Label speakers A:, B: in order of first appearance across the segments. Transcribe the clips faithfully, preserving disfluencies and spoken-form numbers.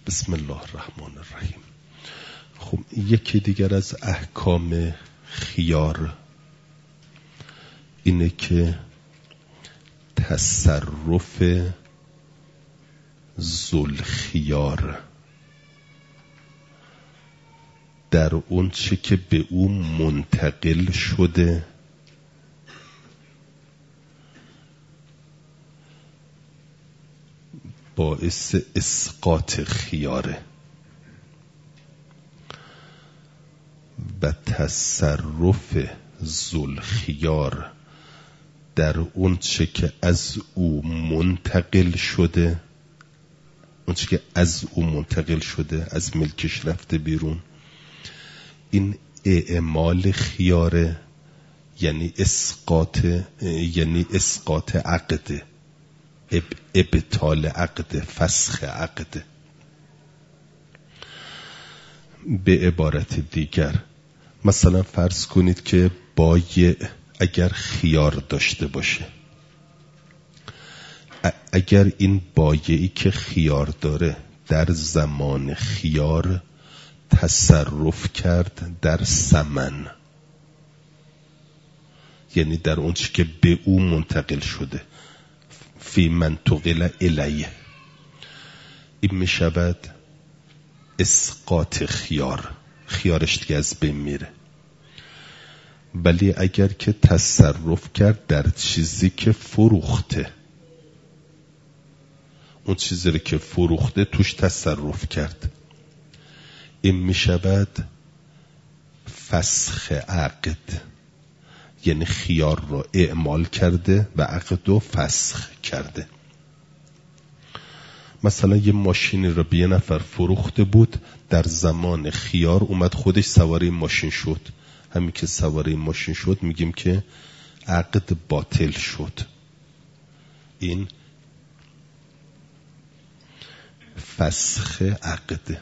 A: بسم الله الرحمن الرحیم. خب یکی دیگر از احکام خیار اینه که تصرف ذوالخیار در اون چه که به او منتقل شده باعث اسقاط خیاره و تصرف ذوالخیار در اون چه که از او منتقل شده، اون چه که از او منتقل شده، از ملکش رفته بیرون، این اعمال خیاره، یعنی اسقاط، یعنی اسقاط عقده، اب ابطال عقده، فسخ عقده. به عبارت دیگر مثلا فرض کنید که بایع اگر خیار داشته باشه، اگر این بایعی که خیار داره در زمان خیار تصرف کرد در ثمن، یعنی در اون چی که به او منتقل شده، فی منتقل الیه، این می شود اسقاط خیار، خیارش دیگه از بین میره. ولی اگر که تصرف کرد در چیزی که فروخته، اون چیزی رو که فروخته توش تصرف کرد، این می شود فسخ عقد، یعنی خیار رو اعمال کرده و عقد رو فسخ کرده. مثلا یه ماشینی رو به یه نفر فروخته بود، در زمان خیار اومد خودش سوار این ماشین شد، همین که سوار این ماشین شد میگیم که عقد باطل شد. این فسخ عقد.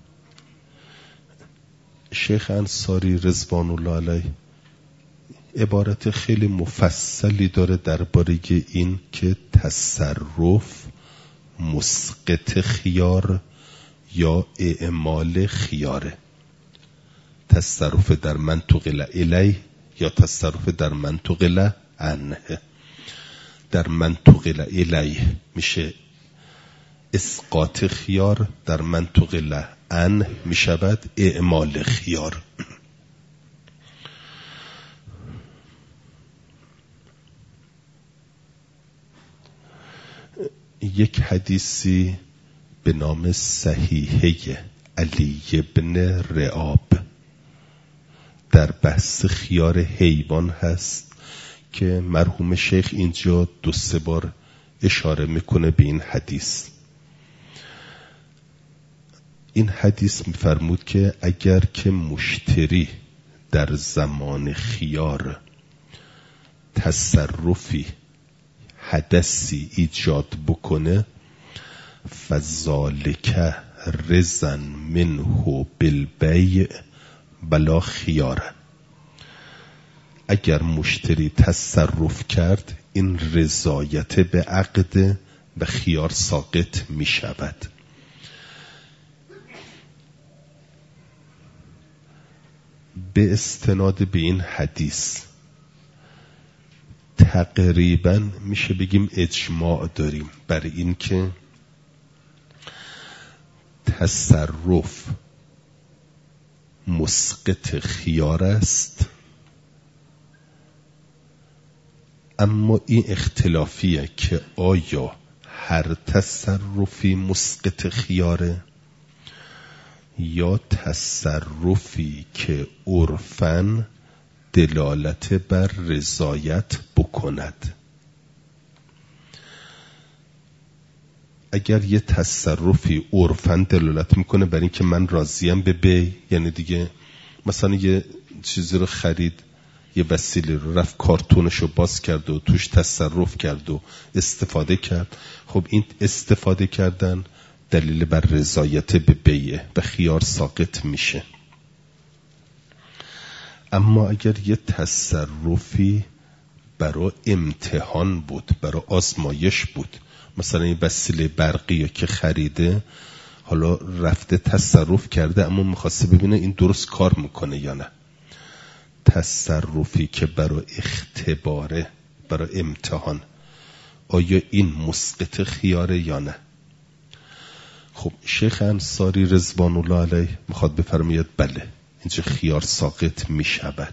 A: شیخ انصاری رضوان الله علیه عبارت خیلی مفصلی داره درباره این که تصرف مسقط خیار یا اعمال خیاره، تصرف در منتقل الیه یا تصرف در منتقل عنه. در منتقل الیه میشه اسقاط خیار، در منتقل عنه میشود اعمال خیار. یک حدیثی به نام صحیحه علی ابن رعاب در بحث خیار حیوان هست که مرحوم شیخ اینجا دو سه بار اشاره میکنه به این حدیث. این حدیث میفرمود که اگر که مشتری در زمان خیار تصرفی حدثی ایجاد بکنه، فذالک رزن منه بالبیع بلا خیاره، اگر مشتری تصرف کرد این رضایت به عقد و خیار ساقط می شود. به استناد به این حدیث تقریبا میشه بگیم اجماع داریم بر این که تصرف مسقط خیار است، اما این اختلافیه که آیا هر تصرفی مسقط خیاره یا تصرفی که عرفاً دلالت بر رضایت بکند. اگر یه تصرفی عرفاً دلالت میکنه بر این که من راضیم به بی، یعنی دیگه مثلا یه چیزی رو خرید، یه وسیله رو رفت کارتونشو باز کرد و توش تصرف کرد و استفاده کرد، خب این استفاده کردن دلیل بر رضایت به بیه و خیار ساقط میشه. اما اگر یه تصرفی برای امتحان بود، برای آزمایش بود، مثلا این وسیله برقی که خریده، حالا رفته تصرف کرده اما میخواسته ببینه این درست کار میکنه یا نه. تصرفی که برای اختباره، برای امتحان، آیا این مسقط خیاره یا نه؟ خب شیخ انصاری رضوان الله علیه میخواد بفرماید بله اینجا خیار ساقط میشود.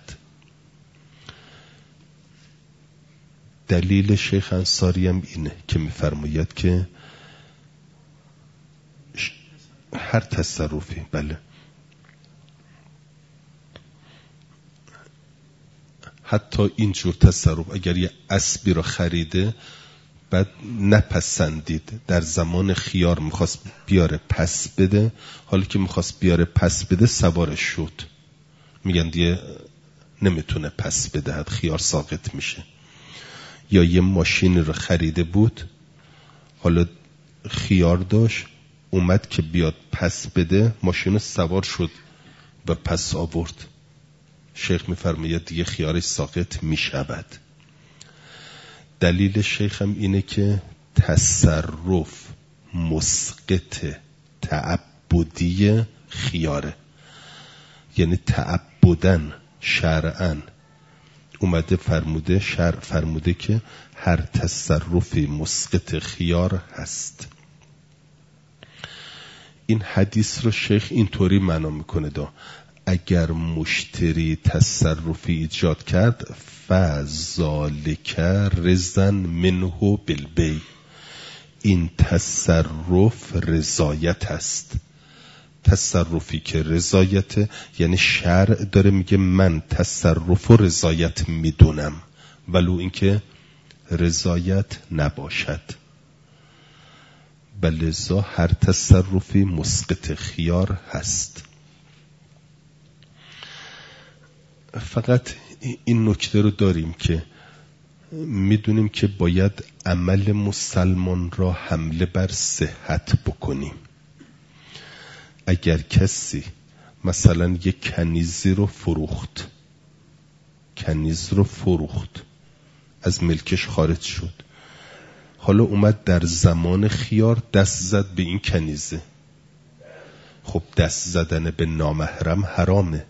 A: دلیل شیخ انصاری هم اینه که میفرماید که هر تصرفی، بله، حتی اینجور تصرف اگر یه اسبی رو خریده بعد نپسندید، در زمان خیار میخواست بیاره پس بده، حالا که میخواست بیاره پس بده سوارش شد، میگن دیگه نمیتونه پس بدهد، خیار ساقط میشه. یا یه ماشین رو خریده بود، حالا خیار داشت، اومد که بیاد پس بده، ماشین سوار شد و پس آورد، شیخ میفرماید دیگه خیارش ساقط میشود. دلیل شیخ هم اینه که تصرف مسقط تعبدی خیاره، یعنی تعبدن شرعاً اومده فرموده، شرع فرموده که هر تصرفی مسقط خیار هست. این حدیث رو شیخ اینطوری معنا میکنه دا اگر مشتری تصرفی ایجاد کرد فذالک رضا منه بالبیع، این تصرف رضایت است. تصرفی که رضایت، یعنی شرع داره میگه من تصرف و رضایت میدونم ولو اینکه رضایت نباشد. بلذا هر تصرفی مسقط خیار هست. فقط این نکته رو داریم که میدونیم که باید عمل مسلمان را حمله بر صحت بکنیم. اگر کسی مثلا یک کنیزی رو فروخت، کنیز رو فروخت، از ملکش خارج شد، حالا اومد در زمان خیار دست زد به این کنیزه، خب دست زدن به نامحرم حرامه.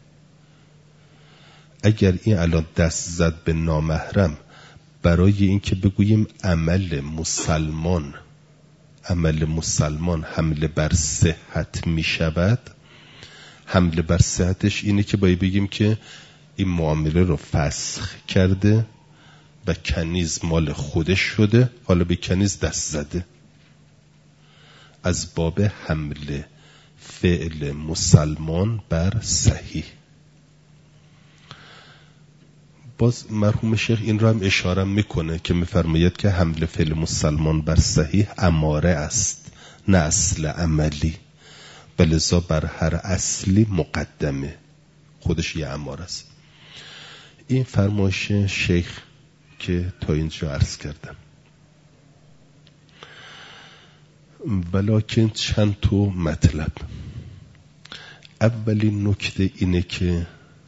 A: اگر این الان دست زد به نامحرم برای اینکه بگوییم عمل مسلمان عمل مسلمان حمله بر صحت می شود، حمله بر صحتش اینه که باید بگیم که این معامله رو فسخ کرده و کنیز مال خودش شده، حالا به کنیز دست زده، از باب حمله فعل مسلمان بر صحیح. باز مرحوم شیخ این رو هم اشاره میکنه که میفرماید که حمله فعل مسلمان بر صحیح اماره است نه اصل عملی، بلذا بر هر اصلی مقدمه، خودش یه اماره است. این فرمایش شیخ که تا اینجا عرض کردم. ولکن چند تو مطلب. اولین نکته اینه که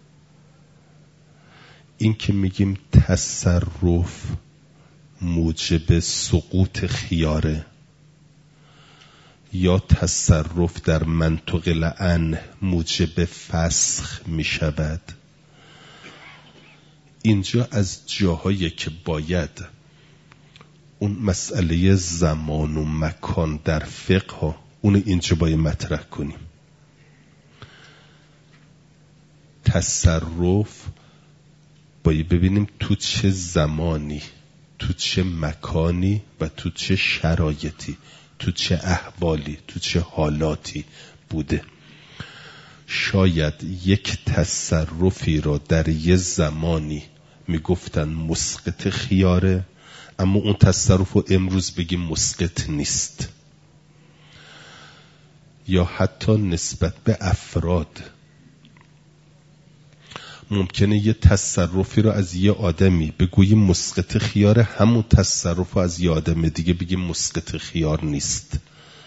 A: این که میگیم تصرف موجب سقوط خیاره یا تصرف در منطق لعن موجب فسخ میشود، اینجا از جاهایی که باید اون مسئله زمان و مکان در فقه ها اون اینجا باید مطرح کنیم. تصرف باید ببینیم تو چه زمانی، تو چه مکانی و تو چه شرایطی، تو چه احوالی، تو چه حالاتی بوده. شاید یک تصرفی را در یه زمانی میگفتن مسقط خیاره، اما اون تصرف رو امروز بگیم مسقط نیست. یا حتی نسبت به افراد ممکنه یه تصرفی رو از یه آدمی بگوییم مسقط خیاره، همون تصرف رو از یه آدم دیگه بگیم مسقط خیار نیست.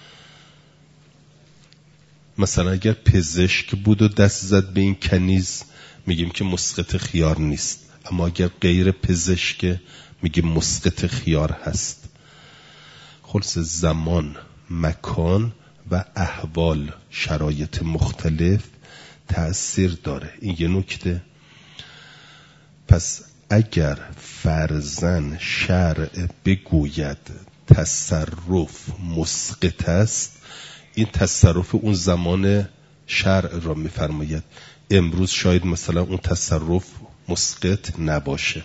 A: مثلا اگر پزشک بود و دست زد به این کنیز میگیم که مسقط خیار نیست، اما اگر غیر پزشک میگیم مسقط خیار هست. خلاص زمان، مکان و احوال، شرایط مختلف تأثیر داره. این یه نکته. پس اگر فرضاً شرع بگوید تصرف مسقط است، این تصرف اون زمان شرع را می‌فرماید. امروز شاید مثلا اون تصرف مسقط نباشه.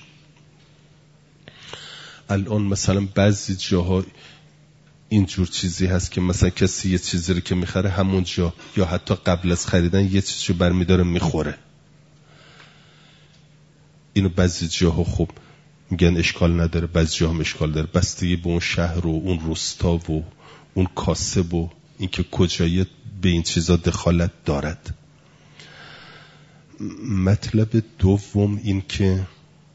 A: الان مثلا بعضی جاها اینجور چیزی هست که مثلا کسی یه چیزی رو که میخره همونجا یا حتی قبل از خریدن یه چیزی رو برمیداره میخوره. اینو بعضی جاها خب میگن اشکال نداره، بعضی جاها هم اشکال داره، بستگی به اون شهر و اون روستا و اون کاسب و اینکه کجایی به این چیزا دخالت دارد. مطلب دوم این که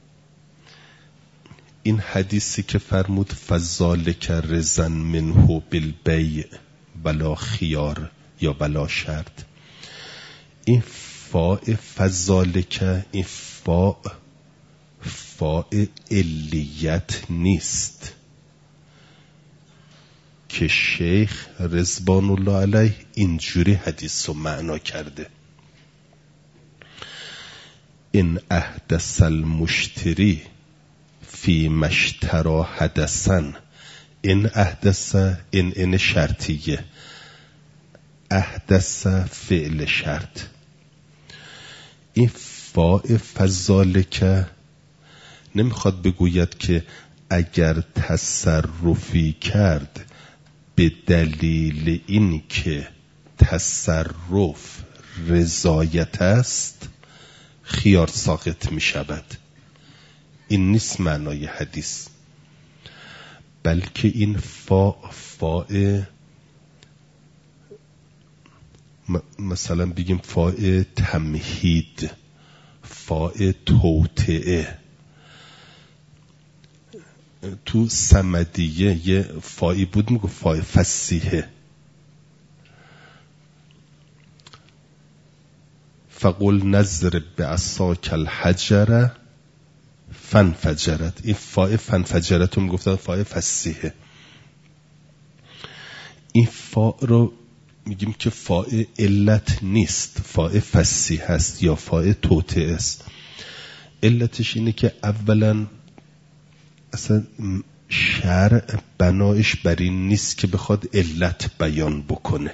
A: این حدیثی که فرمود فذالک رضا منه بالبیع بلا خیار یا بلا شرط، این فاء فذالک، این فاء فاء علیت نیست که شیخ رضوان الله علیه اینجوری حدیث رو معنا کرده. این احدث المشتری فی مشترا حدثن، این احدث، این این شرطیه، احدث فعل شرط. این فاء فذالک نمیخواد بگوید که اگر تصرفی کرد به دلیل این که تصرف رضایت است خیار ساقط می شود. این نیست معنای حدیث، بلکه این فا فاء مثلا بگیم فاء تمهید، فاء توطئه. تو صمدیه یه فایی بود میگو فاء فسیحه، فقل نضرب بعصاک الحجر فانفجرت. این فاء فانفجرت رو میگفتن فاء فسیحه. این فاء رو میگیم که فاء علت نیست، فاء فسیح است یا فاء توطئه است. علتش اینه که اولا اصلا شرع بنایش بر این نیست که بخواد علت بیان بکنه.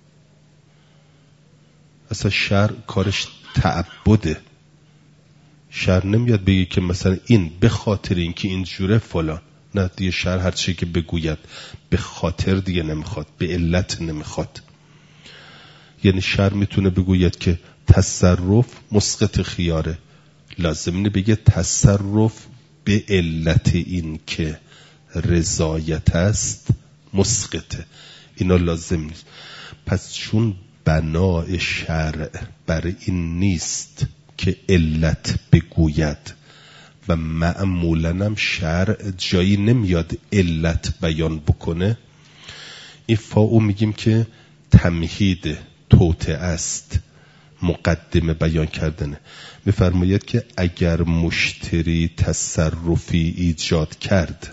A: اصلا شرع کارش تعبده. شرع نمیاد بگه که مثلا این به خاطر اینکه اینجوره فلان، نه دیگه شرع هر چی که بگوید به خاطر دیگه نمیخواد، به علت نمیخواد. یعنی شرع میتونه بگوید که تصرف مسقط خیاره، لازم اینه بگه تصرف به علت این که رضایت است مسقطه. اینا لازم نیست. پس چون بنای شرع بر این نیست که علت بگوید و معمولاً هم شرع جایی نمیاد علت بیان بکنه، این فاو میگیم که تمهید توطئه است، مقدمه بیان کردنه. میفرماید که اگر مشتری تصرفی ایجاد کرد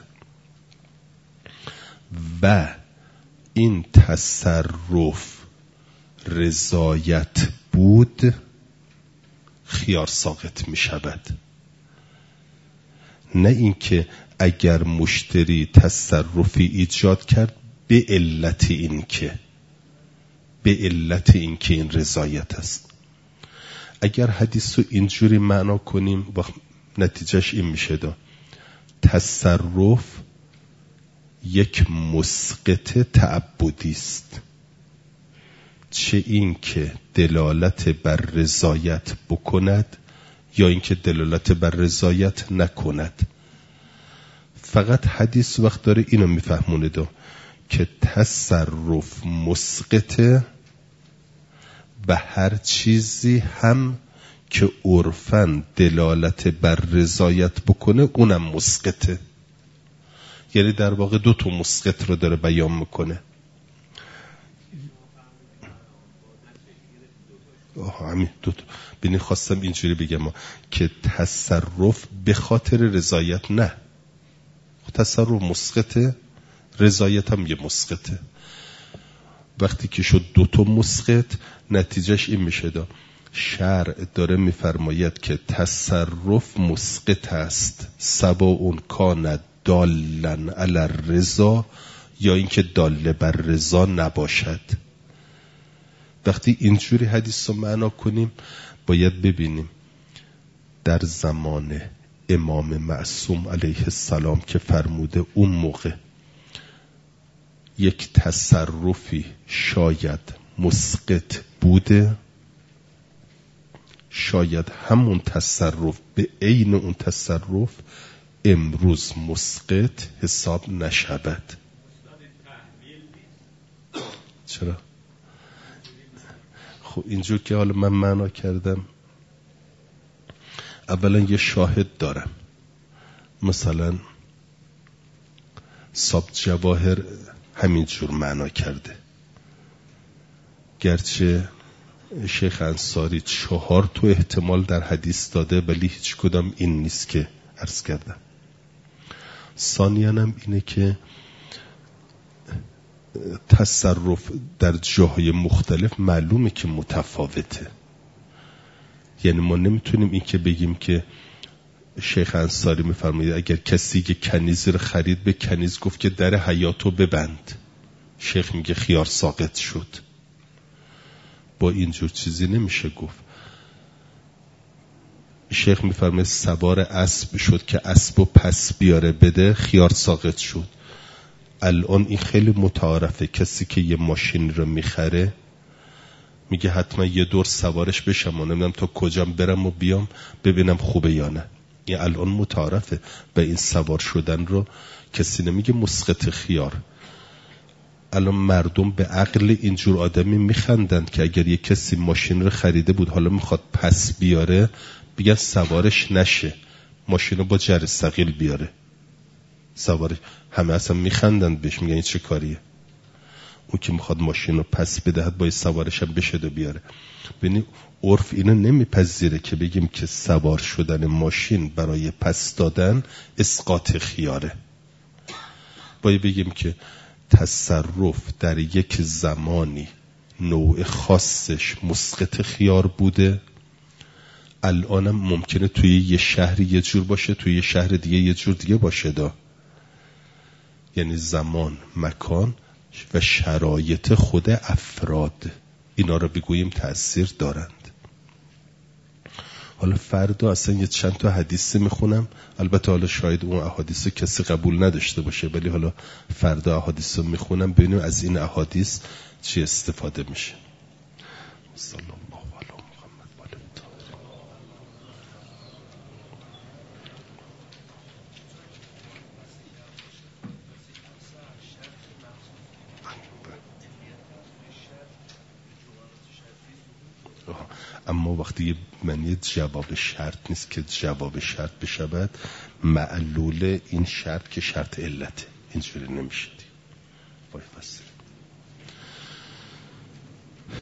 A: و این تصرف رضایت بود خیار ساقط می شود. نه اینکه اگر مشتری تصرفی ایجاد کرد به علت این که به علت این که این رضایت است. اگر حدیث رو اینجوری معنا کنیم و نتیجهش این میشه دا تصرف یک مسقط تعبدی است، چه این که دلالت بر رضایت بکند یا این که دلالت بر رضایت نکند. فقط حدیث وقت داره اینو میفهمونه دا که تصرف مسقطه و هر چیزی هم که عرفاً دلالت بر رضایت بکنه اونم مسقطه. یعنی در واقع دو تا مسقط رو داره بیان میکنه. آها همین دو تا. ببین خواستم اینجوری بگم که تصرف به خاطر رضایت نه، تصرف مسقطه، رضایت هم یه مسقطه. وقتی که شد دوتا مسقط، نتیجهش این میشه دا شرع داره میفرماید که تصرف مسقط است، سواء کان دالن علی الرضا یا اینکه داله بر رضا نباشد. وقتی اینجوری حدیث رو معنا کنیم باید ببینیم در زمان امام معصوم علیه السلام که فرموده اون موقع یک تصرفی شاید مسقط بوده، شاید همون تصرف به عین اون تصرف امروز مسقط حساب نشود. چرا؟ خب اینجور که حالا من معنا کردم، اولا یه شاهد دارم، مثلا صاحب جواهر همینجور معنا کرده، گرچه شیخ انصاری چهار تو احتمال در حدیث داده ولی هیچ کدام این نیست که عرض کردم. ثانیاً هم اینه که تصرف در جاهای مختلف معلومه که متفاوته، یعنی ما نمیتونیم این که بگیم که شیخ انصاری میفرماید اگر کسی که کنیز رو خرید به کنیز گفت که در حیاتو ببند، شیخ میگه خیار ساقط شد. با اینجور چیزی نمیشه گفت. شیخ میفرماید سوار اسب شد که اسبو پس بیاره بده، خیار ساقط شد. الان این خیلی متعارفه، کسی که یه ماشین رو میخره میگه حتما یه دور سوارش بشم و نمیدونم تا کجام برم و بیام ببینم خوبه یا نه. این الان متعارفه به این سوار شدن رو کسی نمیگه مسقط خیار. الان مردم به عقل اینجور آدمی میخندند که اگر یه کسی ماشین رو خریده بود حالا میخواد پس بیاره، بگن سوارش نشه، ماشین رو با جر ثقیل بیاره سوارش. همه اصلا میخندند بهش، میگن این چه کاریه؟ اون که میخواد ماشین رو پس بدهد باید سوارش هم بشه و بیاره. ببینی عرف اینو نمیپذیره که بگیم که سوار شدن ماشین برای پس دادن اسقاط خیاره. باید بگیم که تصرف در یک زمانی نوع خاصش مسقط خیار بوده، الانم ممکنه توی یه شهر یه جور باشه، توی یه شهر دیگه یه جور دیگه باشه دا. یعنی زمان، مکان و شرایط خود افراد اینا رو بگوییم تأثیر دارند. حالا فردا اصلا یه چند تا حدیث میخونم، البته حالا شاید اون احادیث کسی قبول نداشته باشه، ولی حالا فردا احادیث رو میخونم ببینیم از این احادیث چی استفاده میشه. صلی الله علی محمد و آله الطاهرین. اما وقتی معنی جواب شرط نیست که جواب شرط بشود، معلول این شرط که شرط علته، اینجوری نمیشه. وای بس